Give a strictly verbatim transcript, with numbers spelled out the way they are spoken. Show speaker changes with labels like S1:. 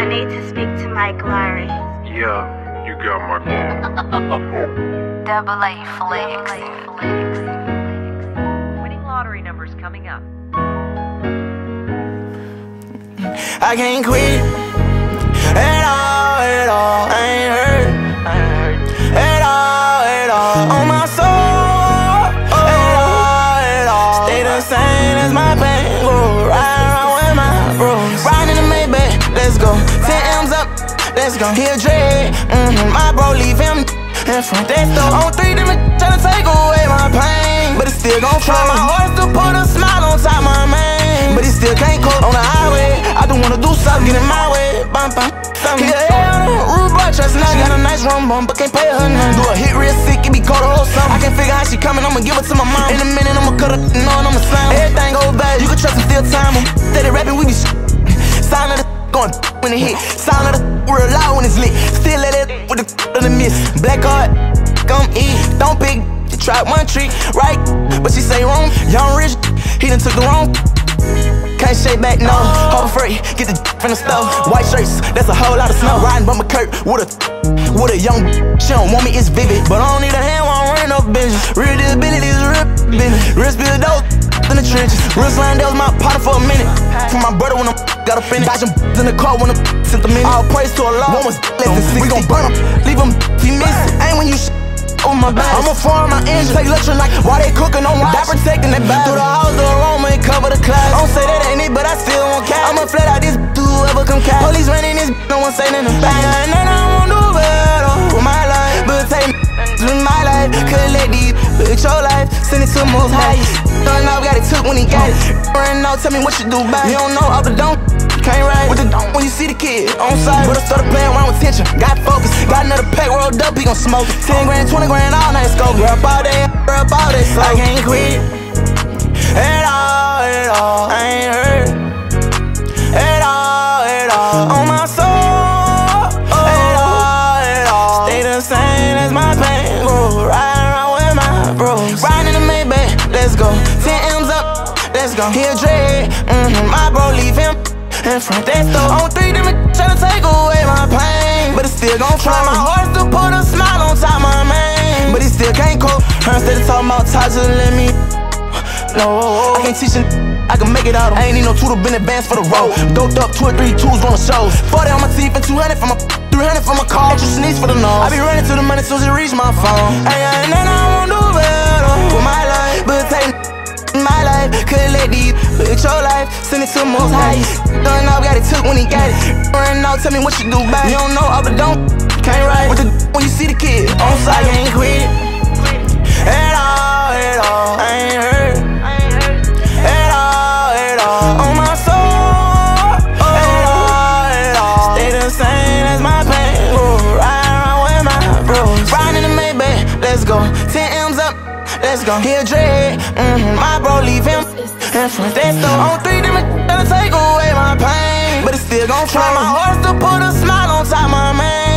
S1: I need to speak to Mike Larry.
S2: Yeah, you got my call.
S3: Double A Flex.
S4: Winning lottery numbers coming up.
S5: I can't quit at all, at all. I ain't hurt at all, at all. On my soul, at all, at all. Stay the same as my pain. Go ride around with my bros. Riding in the Maybach, let's go. ten M's up, let's go. He a dread, mm-hmm. My bro leave him in front that door. On three different tryna take away my pain, but it still gon' try my horse to put a smile on top my man, but he still can't cope on the highway. I don't wanna do something, get in my way. Bum bum. He a hell on rude boy, trust now. She got a nice rum bum, but can't pay her nothing. Do a hit real sick, it be cold the whole summer. I can't figure how she coming, I'ma give it to my mom. In a minute, I'ma cut her, knowing I'ma slam her. Everything goes bad, you can trust him, still time him. Steady rapping, we be sh**. Sound of the going when it hit. Sound of the real loud when it's lit. Still let it with the on the miss. Black card, come eat. Don't pick, you try one trick, right? But she say wrong. Young rich, he done took the wrong. Can't shake back, no. Hold free, get the from the stove. White shirts, that's a whole lot of snow. Riding bumper Kurt with a with a young. She don't want me, it's vivid, but I don't need a hand while I'm running no business. Real disability is real business. Real spill dope in the trenches. Real slime, that was my partner for a minute. For my brother when I'm got a finish. Dodging in the car when I'm sent them in. All praise to Allah. One was less than sixty. We gon' burn them, leave them, he missing. Ain't when you sh on my back. I'ma farm my engine. Take lecture like why they cooking on rice. That protecting that bag. Through the house, the aroma, and cover the class. Don't say that ain't it, but I still want cash. I'ma flat out this to whoever come catch. Police running this, no one say nothing back. And then I won't do better with my life, but take me to my life. Couldn't let these bitch your life. Send it to the most high. Don't know, got it took when he got it. Running out, tell me what you do back. You don't know up the don't. Can't ride with the don't when you see the kid on side. But I started playing around with tension. Got focus. Got another pack rolled up, he gon' smoke it. ten grand, twenty grand, all night scope. Rap all day, rap all day. So I can't quit at all, at all. I ain't hurt at all, at all. On my soul, at all, at all. Stay the same as my pain. Go ride around with my bros. Riding in the Maybach, let's go. ten M's up, let's go. He a dread, mm-hmm. My bro leave him in front that door. On three different tryna take away my pain, but it still gon' try my horse to put a smile on top my man, but he still can't cope. Her instead of talking about ties, just let me. No, I can't teach it, I can make it out. I ain't need no tutor, been advanced for the road. Doped up, two or three twos on the shows. forty on my teeth and two hundred for my three hundred for my car. Extra sneeze for the nose. I be running to the money soon as it reach my phone. And then I won't do better with my life, but take my life, couldn't let these bitch your life. Send it to the most high. Don't know, got it took when he got it. Running out, tell me what you do back. You don't know up but don't. Can't ride with the when you see the kid on side. I ain't quit at all, at all. I ain't hurt at all, at all. On my soul, at all, at all. Stay the same as my pain. Go ride around with my bros. Riding in the Maybach, let's go. ten M's up, let's go. He a dread, mm-hmm. My bro leave him in front that door. On three different tryna take away my pain, but it still gon' try my horse to put a smile on top my man,